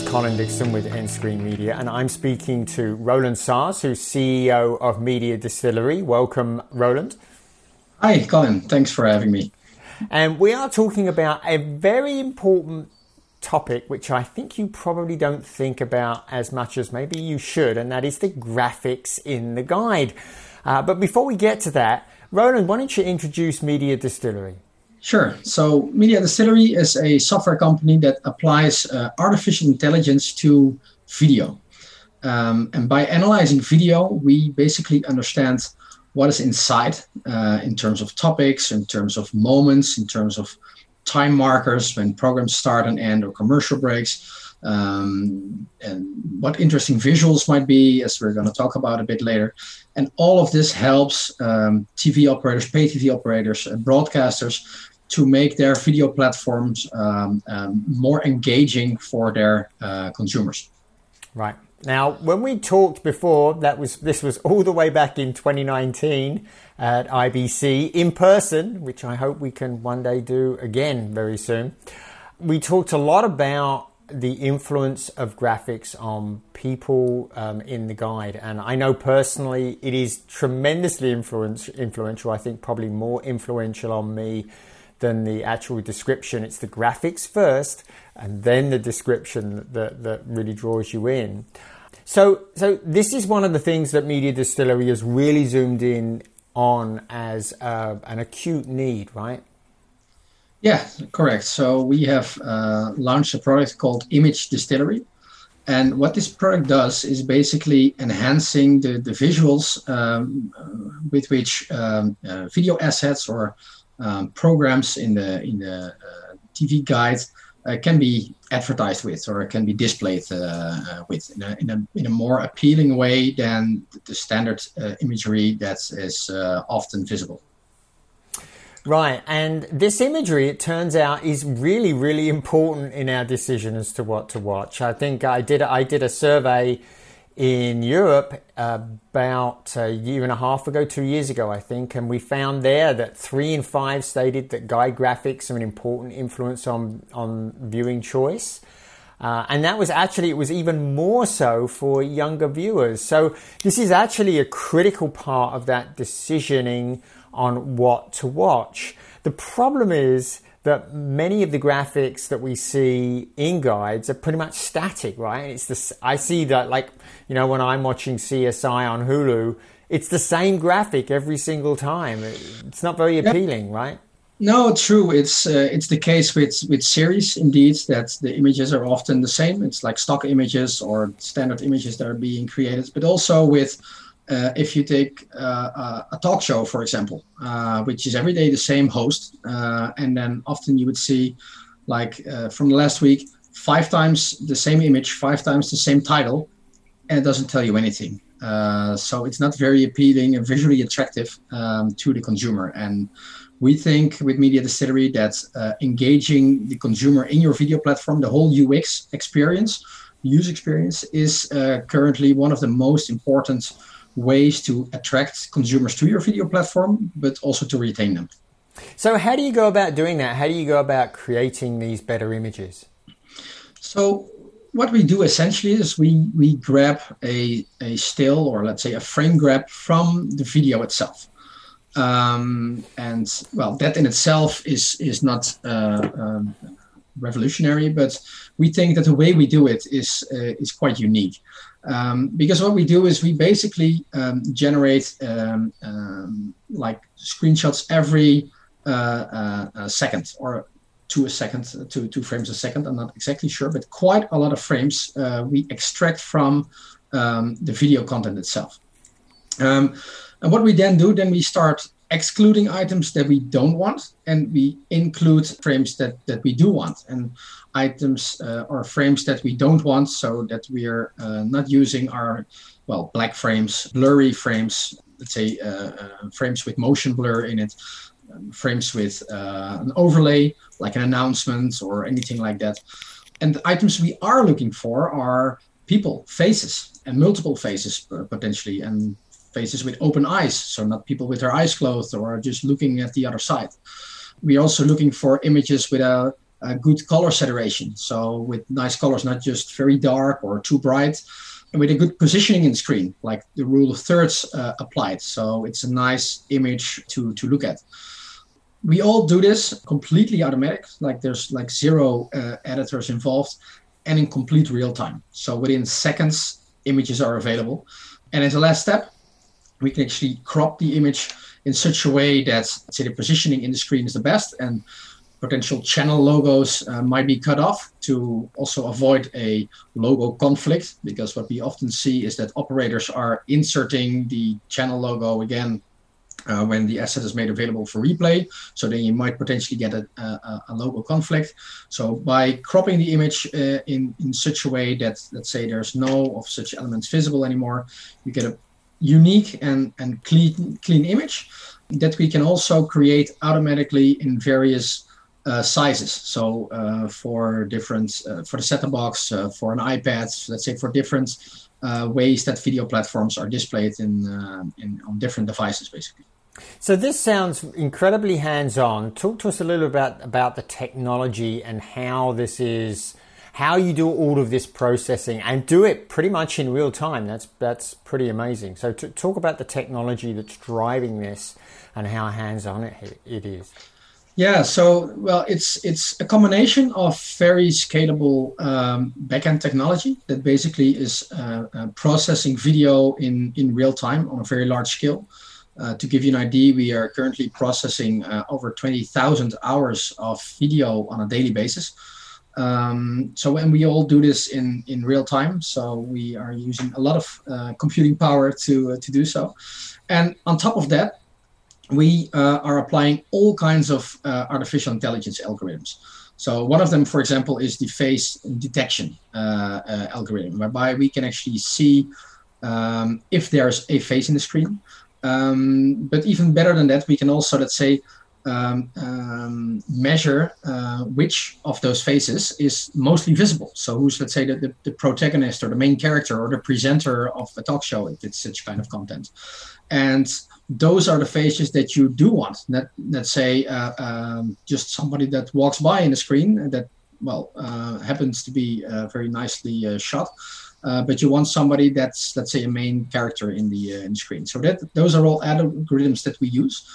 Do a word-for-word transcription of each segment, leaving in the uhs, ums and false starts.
is Colin Dixon with Endscreen Media, and I'm speaking to Roland Saers, who's C E O of Media Distillery. Welcome, Roland. Hi, Colin. Thanks for having me. And we are talking about a very important topic, which I think you probably don't think about as much as maybe you should, and that is the graphics in the guide. Uh, but before we get to that, Roland, why don't you introduce Media Distillery? Sure. So Media Distillery is a software company that applies uh, artificial intelligence to video. Um, and by analyzing video, we basically understand what is inside uh, in terms of topics, in terms of moments, in terms of time markers when programs start and end or commercial breaks, um, and what interesting visuals might be, as we're going to talk about a bit later. And all of this helps um, T V operators, pay T V operators, and broadcasters to make their video platforms um, um, more engaging for their uh, consumers. Right. Now, when we talked before, that was this was all the way back in twenty nineteen at I B C in person, which I hope we can one day do again very soon. We talked a lot about the influence of graphics on people um, in the guide. And I know personally it is tremendously influence, influential. I think probably more influential on me than the actual description. It's the graphics first and then the description that, that really draws you in. So, so this is one of the things that Media Distillery has really zoomed in on as uh, an acute need, right? Yeah, correct. So we have uh, launched a product called Image Distillery. And what this product does is basically enhancing the, the visuals um, uh, with which um, uh, video assets or um, programs in the, in the uh, T V guide uh, can be advertised with, or can be displayed uh, uh, with in a, in, a, in a more appealing way than the standard uh, imagery that is uh, often visible. Right, and this imagery, it turns out, is really, really important in our decision as to what to watch. I think I did I did a survey in Europe about a year and a half ago, two years ago, I think, and we found there that three in five stated that guide graphics are an important influence on, on viewing choice. Uh, and that was actually, it was even more so for younger viewers. So this is actually a critical part of that decisioning on what to watch. The problem is that many of the graphics that we see in guides are pretty much static, right? It's this, I see that, like, you know, when I'm watching C S I on Hulu, it's the same graphic every single time. It's not very appealing, yeah. Right? No, true. It's uh, it's the case with, with series, indeed, that the images are often the same. It's like stock images or standard images that are being created, but also with Uh, if you take uh, a talk show, for example, uh, which is every day the same host, uh, and then often you would see, like uh, from last week, five times the same image, five times the same title, and it doesn't tell you anything. Uh, so it's not very appealing and visually attractive um, to the consumer. And we think with Media Distillery that uh, engaging the consumer in your video platform, the whole U X experience, user experience, is uh, currently one of the most important ways to attract consumers to your video platform, but also to retain them. So how do you go about doing that? How do you go about creating these better images? So what we do essentially is we, we grab a, a still, or let's say a frame grab from the video itself. Um, and well, that in itself is, is not uh, um, revolutionary, but we think that the way we do it is, uh, is quite unique. Um, because what we do is we basically um, generate um, um, like screenshots every uh, uh, a second or to a second, to two frames a second. I'm not exactly sure, but quite a lot of frames uh, we extract from um, the video content itself. Um, and what we then do, then we start excluding items that we don't want, and we include frames that, that we do want, and items uh, or frames that we don't want, so that we are uh, not using our, well, black frames, blurry frames, let's say uh, uh, frames with motion blur in it, um, frames with uh, an overlay, like an announcement or anything like that. And the items we are looking for are people, faces, and multiple faces uh, potentially, and faces with open eyes, so not people with their eyes closed or just looking at the other side. We're also looking for images with a, uh, good color saturation. So with nice colors, not just very dark or too bright, and with a good positioning in the screen, like the rule of thirds uh, applied. So it's a nice image to, to look at. We all do this completely automatic, like there's like zero uh, editors involved, and in complete real time. So within seconds, images are available. And as a last step, we can actually crop the image in such a way that, say, the positioning in the screen is the best, and potential channel logos uh, might be cut off to also avoid a logo conflict, because what we often see is that operators are inserting the channel logo again Uh, when the asset is made available for replay. So then you might potentially get a, a, a logo conflict. So by cropping the image uh, in, in such a way that, let's say, there's no of such elements visible anymore, you get a unique and, and clean, clean image that we can also create automatically in various uh, sizes. So uh, for different, uh, for the set-top box, uh, for an iPad, let's say for different uh, ways that video platforms are displayed in, uh, in on different devices, basically. So this sounds incredibly hands-on. Talk to us a little about about the technology and how this is, how you do all of this processing and do it pretty much in real time. That's that's pretty amazing. So to talk about the technology that's driving this and how hands-on it it is. Yeah, so well, it's it's a combination of very scalable um, backend technology that basically is uh, uh, processing video in in real time on a very large scale. Uh, to give you an idea, we are currently processing uh, over twenty thousand hours of video on a daily basis. Um, so, and we all do this in, in real time. So we are using a lot of uh, computing power to uh, to do so. And on top of that, we uh, are applying all kinds of uh, artificial intelligence algorithms. So one of them, for example, is the face detection uh, uh, algorithm, whereby we can actually see um, if there's a face in the screen. Um, but even better than that, we can also, let's say, um, um, measure uh, which of those faces is mostly visible. So who's, let's say, the, the, the protagonist or the main character or the presenter of a talk show, if it's such kind of content. And those are the faces that you do want. That, let's say, uh, um, just somebody that walks by in the screen that, well, uh, happens to be uh, very nicely uh, shot. Uh, but you want somebody that's, let's say, a main character in the, uh, in the screen. So that those are all algorithms that we use.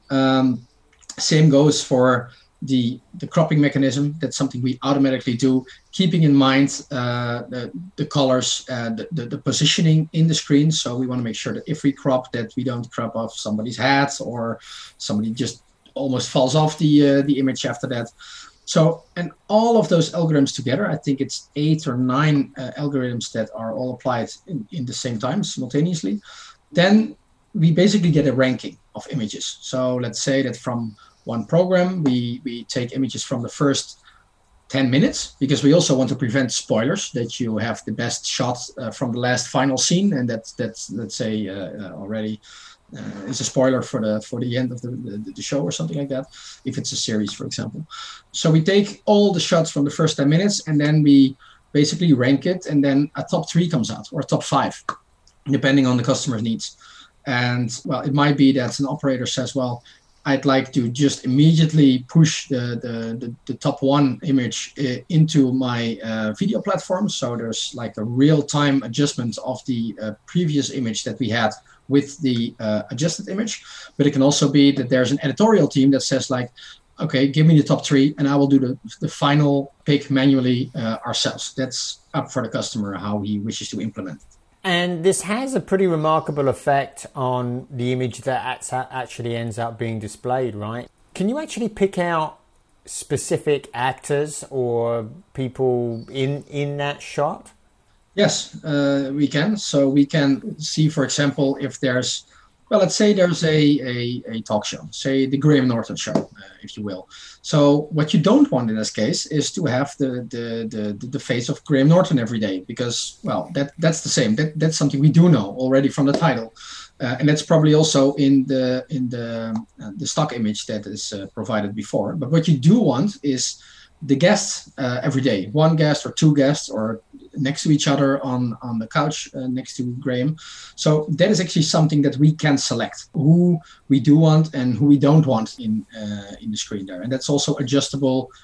Um, same goes for the, the cropping mechanism. That's something we automatically do, keeping in mind uh, the, the colors, uh, the, the, the positioning in the screen. So we want to make sure that if we crop, that we don't crop off somebody's hat or somebody just almost falls off the, uh, the image after that. So, and all of those algorithms together, I think it's eight or nine uh, algorithms that are all applied in, in the same time, simultaneously. Then we basically get a ranking of images. So let's say that from one program, we, we take images from the first ten minutes, because we also want to prevent spoilers, that you have the best shot uh, from the last final scene. And that's, that's let's say, uh, uh, already Uh, is a spoiler for the for the end of the, the, the show or something like that, if it's a series, for example. So we take all the shots from the first ten minutes and then we basically rank it, and then a top three comes out, or a top five, depending on the customer's needs. And well, it might be that an operator says, well, I'd like to just immediately push the, the, the, the top one image uh, into my uh, video platform. So there's like a real-time adjustment of the uh, previous image that we had with the uh, adjusted image. But it can also be that there's an editorial team that says like, okay, give me the top three and I will do the, the final pick manually uh, ourselves. That's up for the customer, how he wishes to implement it. And this has a pretty remarkable effect on the image that actually ends up being displayed, right? Can you actually pick out specific actors or people in, in that shot? Yes, uh, we can. So we can see, for example, if there's, well, let's say there's a, a, a talk show, say the Graham Norton show, uh, if you will. So what you don't want in this case is to have the the, the, the face of Graham Norton every day, because, well, that that's the same. That, that's something we do know already from the title. Uh, and that's probably also in the, in the, uh, the stock image that is uh, provided before. But what you do want is the guests uh, every day, one guest or two guests, or next to each other on, on the couch uh, next to Graham. So that is actually something that we can select, who we do want and who we don't want in uh, in the screen there. And that's also adjustable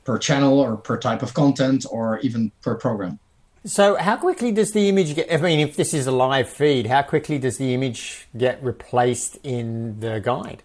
per channel or per type of content or even per program. So how quickly does the image get, I mean, if this is a live feed, how quickly does the image get replaced in the guide?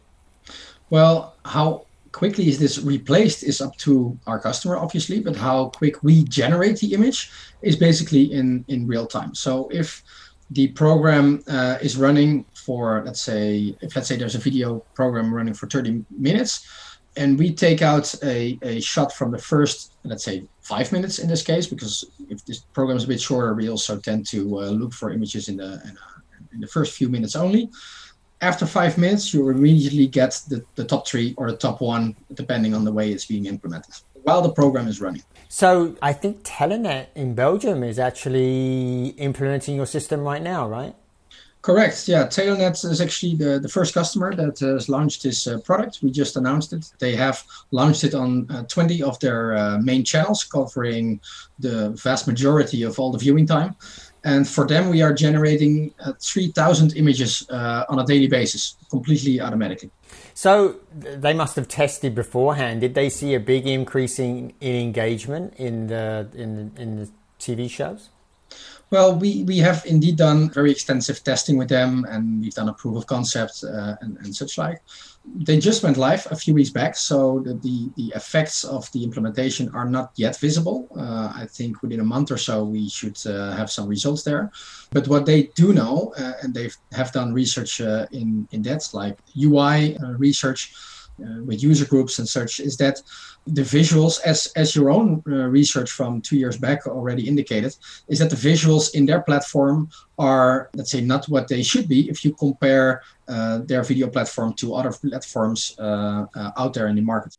Well, how quickly is this replaced is up to our customer, obviously, but how quick we generate the image is basically in, in real time. So if the program uh, is running for, let's say, if let's say there's a video program running for thirty minutes, and we take out a, a shot from the first, let's say, five minutes in this case, because if this program is a bit shorter, we also tend to uh, look for images in the in, uh, in the first few minutes only. After five minutes, you immediately get the, the top three or the top one, depending on the way it's being implemented, while the program is running. So I think Telenet in Belgium is actually implementing your system right now, right? Correct. Yeah, Telenet is actually the, the first customer that has launched this uh, product. We just announced it. They have launched it on uh, twenty of their uh, main channels, covering the vast majority of all the viewing time. And for them, we are generating uh, three thousand images uh, on a daily basis, completely automatically. So they must have tested beforehand. Did they see a big increase in, in engagement in the in the, in the T V shows? Well, we, we have indeed done very extensive testing with them, and we've done a proof of concept uh, and, and such like. They just went live a few weeks back, so the, the, the effects of the implementation are not yet visible. Uh, I think within a month or so, we should uh, have some results there. But what they do know, uh, and they have done research uh, in, in that, like U I uh, research uh, with user groups and such, is that the visuals, as as your own uh, research from two years back already indicated, is that the visuals in their platform are, let's say, not what they should be if you compare uh, their video platform to other platforms uh, uh, out there in the market.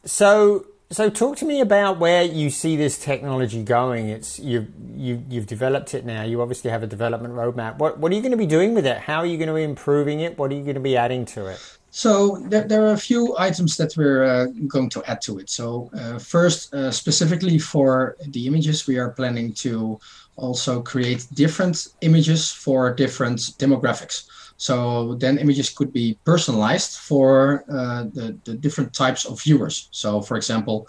So, so talk to me about where you see this technology going. It's you you you've developed it now. You obviously have a development roadmap. What what are you going to be doing with it? How are you going to be improving it? What are you going to be adding to it? So there, there are a few items that we're uh, going to add to it. So uh, first, uh, specifically for the images, we are planning to also create different images for different demographics. So then images could be personalized for uh, the, the different types of viewers. So for example,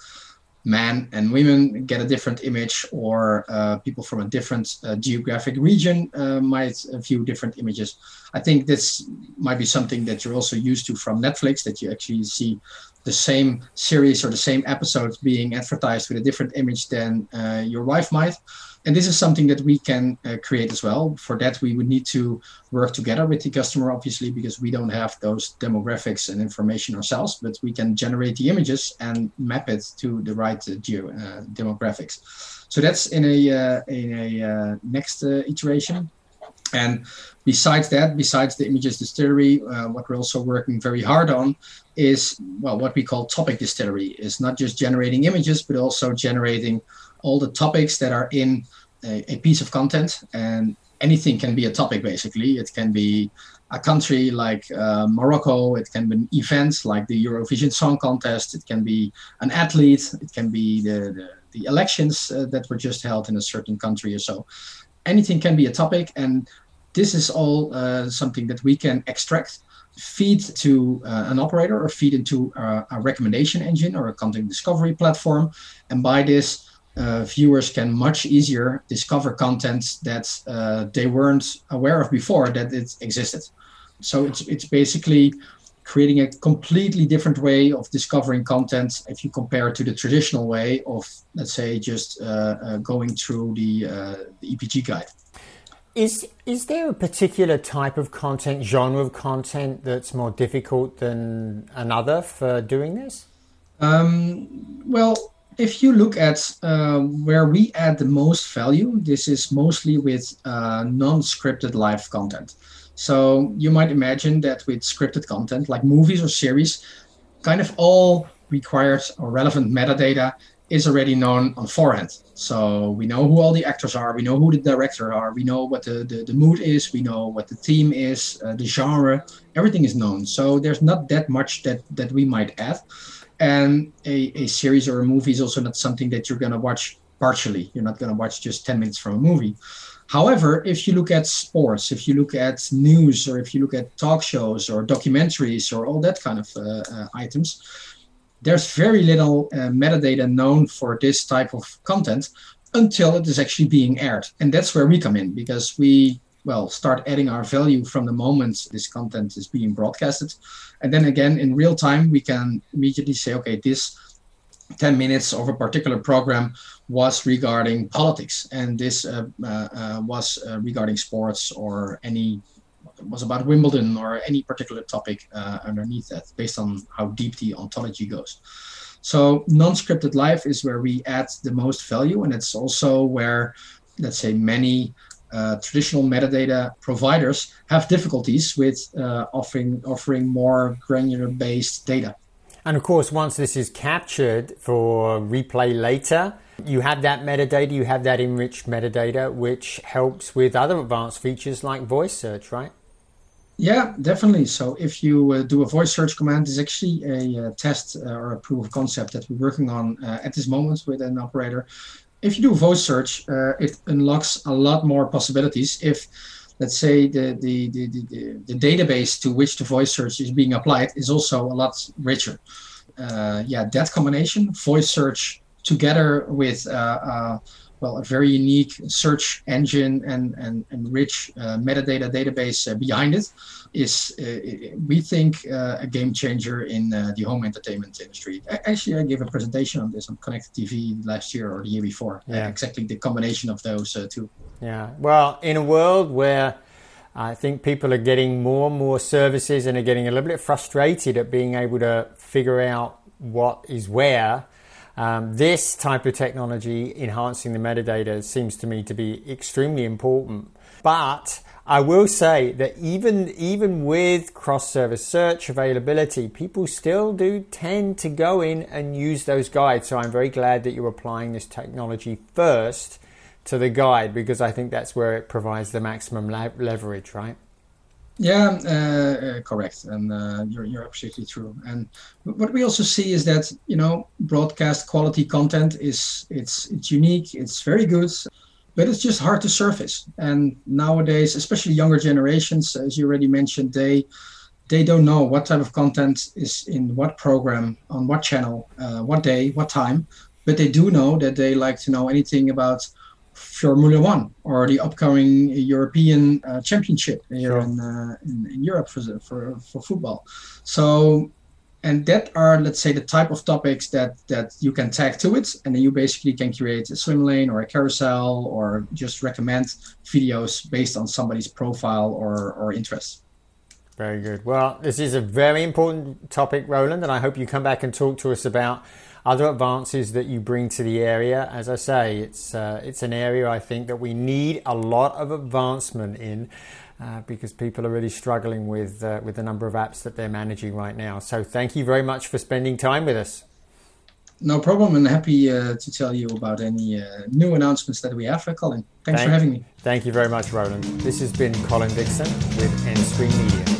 men and women get a different image, or uh, people from a different uh, geographic region uh, might view different images. I think this might be something that you're also used to from Netflix, that you actually see the same series or the same episodes being advertised with a different image than uh, your wife might. And this is something that we can uh, create as well. For that, we would need to work together with the customer, obviously, because we don't have those demographics and information ourselves, but we can generate the images and map it to the right uh, geo, uh, demographics. So that's in a, uh, in a uh, next uh, iteration. And besides that, besides the images distillery, uh, what we're also working very hard on is, well, what we call topic distillery. Is not just generating images, but also generating all the topics that are in a, a piece of content. And anything can be a topic, basically. It can be a country like uh, Morocco. It can be an event like the Eurovision Song Contest. It can be an athlete. It can be the, the, the elections uh, that were just held in a certain country or so. Anything can be a topic. And this is all uh, something that we can extract, feed to uh, an operator, or feed into uh, a recommendation engine or a content discovery platform. And by this, uh, viewers can much easier discover content that uh, they weren't aware of before that it existed. So it's it's basically creating a completely different way of discovering content if you compare to the traditional way of, let's say, just uh, uh, going through the, uh, the E P G guide. Is is there a particular type of content, genre of content, that's more difficult than another for doing this? Um, well, if you look at uh, where we add the most value, this is mostly with uh, non-scripted live content. So you might imagine that with scripted content, like movies or series, kind of all required or relevant metadata is already known on forehand. So we know who all the actors are, we know who the director are, we know what the, the, the mood is, we know what the theme is, uh, the genre, everything is known. So there's not that much that, that we might add. And a, a series or a movie is also not something that you're gonna watch partially. You're not gonna watch just ten minutes from a movie. However, if you look at sports, if you look at news, or if you look at talk shows or documentaries or all that kind of uh, uh, items, there's very little uh, metadata known for this type of content until it is actually being aired. And that's where we come in, because we, well, start adding our value from the moment this content is being broadcasted. And then again, in real time, we can immediately say, okay, this ten minutes of a particular program was regarding politics, and this uh, uh, uh, was uh, regarding sports, or any was about Wimbledon, or any particular topic uh, underneath that, based on how deep the ontology goes. So non-scripted live is where we add the most value, and it's also where, let's say, many uh, traditional metadata providers have difficulties with uh, offering offering more granular-based data. And of course, once this is captured for replay later, you have that metadata, you have that enriched metadata, which helps with other advanced features like voice search, right? Yeah, definitely. So if you uh, do a voice search command, it's actually a uh, test uh, or a proof of concept that we're working on uh, at this moment with an operator. If you do a voice search, uh, it unlocks a lot more possibilities. If, let's say, the, the, the, the, the database to which the voice search is being applied is also a lot richer. Uh, yeah, that combination, voice search together with uh, uh, well, a very unique search engine and, and, and rich uh, metadata database uh, behind it is, uh, we think, uh, a game changer in uh, the home entertainment industry. Actually, I gave a presentation on this on Connected T V last year or the year before. Yeah. Uh, exactly the combination of those uh, two. Yeah. Well, in a world where I think people are getting more and more services and are getting a little bit frustrated at being able to figure out what is where, Um, this type of technology enhancing the metadata seems to me to be extremely important. But I will say that even even with cross-service search availability, people still do tend to go in and use those guides. So I'm very glad that you're applying this technology first to the guide, because I think that's where it provides the maximum le- leverage, right? Yeah, uh, uh, correct, and uh, you're you're absolutely true. And what we also see is that, you know, broadcast quality content is it's it's unique, it's very good, but it's just hard to surface. And nowadays, especially younger generations, as you already mentioned, they they don't know what type of content is in what program, on what channel, uh, what day, what time. But they do know that they like to know anything about Formula One or the upcoming European uh, Championship here sure. in, uh, in in Europe for, for for football. So, and that are, let's say, the type of topics that that you can tag to it, and then you basically can create a swim lane or a carousel, or just recommend videos based on somebody's profile or or interests. Very good. Well, this is a very important topic, Roland, and I hope you come back and talk to us about other advances that you bring to the area. As I say, it's uh, it's an area I think that we need a lot of advancement in, uh, because people are really struggling with uh, with the number of apps that they're managing right now. So thank you very much for spending time with us. No problem, and happy uh, to tell you about any uh, new announcements that we have, uh, Colin. Thanks thank, for having me. Thank you very much, Roland. This has been Colin Dixon with Endscreen Media.